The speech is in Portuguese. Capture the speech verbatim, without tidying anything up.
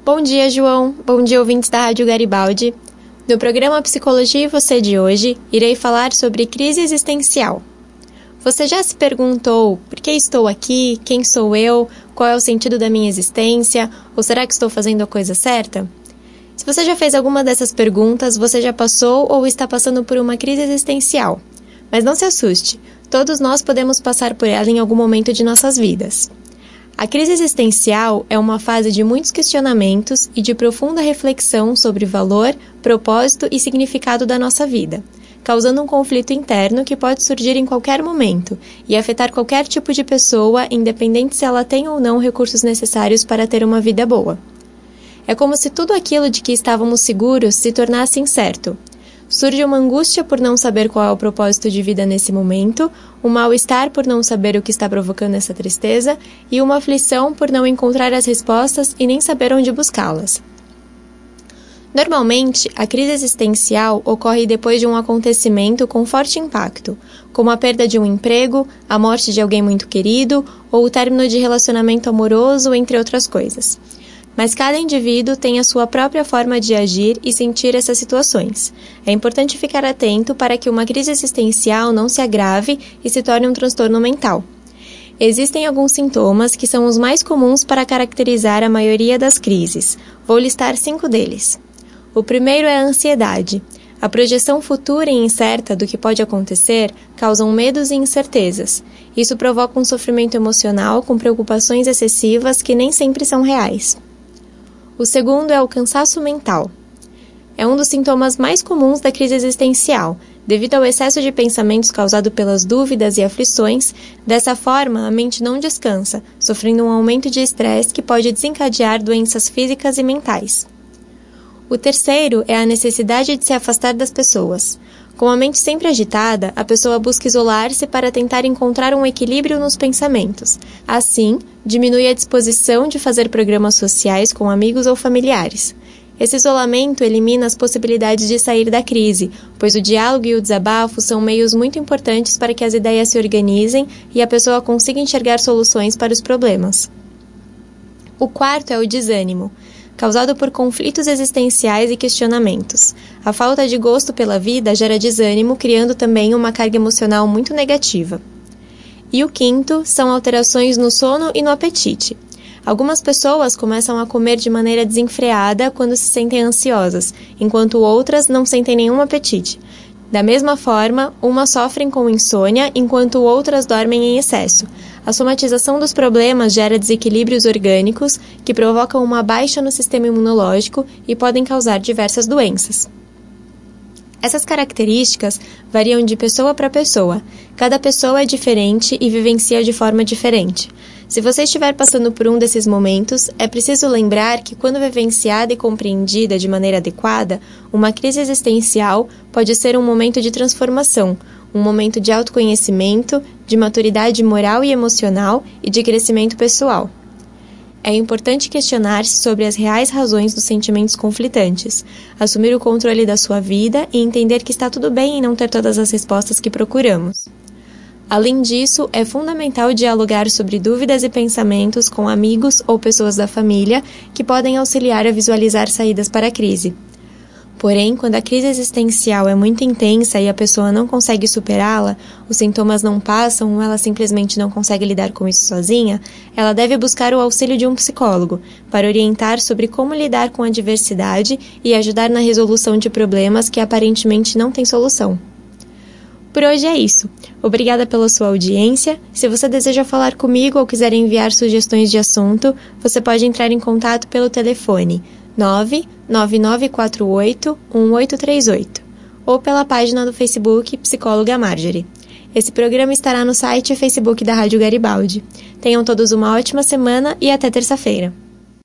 Bom dia, João. Bom dia, ouvintes da Rádio Garibaldi. No programa Psicologia e Você de hoje, irei falar sobre crise existencial. Você já se perguntou por que estou aqui, quem sou eu, qual é o sentido da minha existência, ou será que estou fazendo a coisa certa? Se você já fez alguma dessas perguntas, você já passou ou está passando por uma crise existencial. Mas não se assuste, todos nós podemos passar por ela em algum momento de nossas vidas. A crise existencial é uma fase de muitos questionamentos e de profunda reflexão sobre valor, propósito e significado da nossa vida, causando um conflito interno que pode surgir em qualquer momento e afetar qualquer tipo de pessoa, independente se ela tem ou não recursos necessários para ter uma vida boa. É como se tudo aquilo de que estávamos seguros se tornasse incerto. Surge uma angústia por não saber qual é o propósito de vida nesse momento, um mal-estar por não saber o que está provocando essa tristeza e uma aflição por não encontrar as respostas e nem saber onde buscá-las. Normalmente, a crise existencial ocorre depois de um acontecimento com forte impacto, como a perda de um emprego, a morte de alguém muito querido ou o término de relacionamento amoroso, entre outras coisas. Mas cada indivíduo tem a sua própria forma de agir e sentir essas situações. É importante ficar atento para que uma crise existencial não se agrave e se torne um transtorno mental. Existem alguns sintomas que são os mais comuns para caracterizar a maioria das crises. Vou listar cinco deles. O primeiro é a ansiedade. A projeção futura e incerta do que pode acontecer causam medos e incertezas. Isso provoca um sofrimento emocional com preocupações excessivas que nem sempre são reais. O segundo é o cansaço mental. É um dos sintomas mais comuns da crise existencial, devido ao excesso de pensamentos causado pelas dúvidas e aflições. Dessa forma, a mente não descansa, sofrendo um aumento de estresse que pode desencadear doenças físicas e mentais. O terceiro é a necessidade de se afastar das pessoas. Com a mente sempre agitada, a pessoa busca isolar-se para tentar encontrar um equilíbrio nos pensamentos. Assim, diminui a disposição de fazer programas sociais com amigos ou familiares. Esse isolamento elimina as possibilidades de sair da crise, pois o diálogo e o desabafo são meios muito importantes para que as ideias se organizem e a pessoa consiga enxergar soluções para os problemas. O quarto é o desânimo, causado por conflitos existenciais e questionamentos. A falta de gosto pela vida gera desânimo, criando também uma carga emocional muito negativa. E o quinto são alterações no sono e no apetite. Algumas pessoas começam a comer de maneira desenfreada quando se sentem ansiosas, enquanto outras não sentem nenhum apetite. Da mesma forma, umas sofrem com insônia, enquanto outras dormem em excesso. A somatização dos problemas gera desequilíbrios orgânicos que provocam uma baixa no sistema imunológico e podem causar diversas doenças. Essas características variam de pessoa para pessoa. Cada pessoa é diferente e vivencia de forma diferente. Se você estiver passando por um desses momentos, é preciso lembrar que, quando vivenciada e compreendida de maneira adequada, uma crise existencial pode ser um momento de transformação, um momento de autoconhecimento, de maturidade moral e emocional e de crescimento pessoal. É importante questionar-se sobre as reais razões dos sentimentos conflitantes, assumir o controle da sua vida e entender que está tudo bem em não ter todas as respostas que procuramos. Além disso, é fundamental dialogar sobre dúvidas e pensamentos com amigos ou pessoas da família que podem auxiliar a visualizar saídas para a crise. Porém, quando a crise existencial é muito intensa e a pessoa não consegue superá-la, os sintomas não passam ou ela simplesmente não consegue lidar com isso sozinha, ela deve buscar o auxílio de um psicólogo para orientar sobre como lidar com a adversidade e ajudar na resolução de problemas que aparentemente não têm solução. Por hoje é isso. Obrigada pela sua audiência. Se você deseja falar comigo ou quiser enviar sugestões de assunto, você pode entrar em contato pelo telefone nove nove nove quatro oito um oito três oito ou pela página do Facebook Psicóloga Marjorie. Esse programa estará no site e Facebook da Rádio Garibaldi. Tenham todos uma ótima semana e até terça-feira.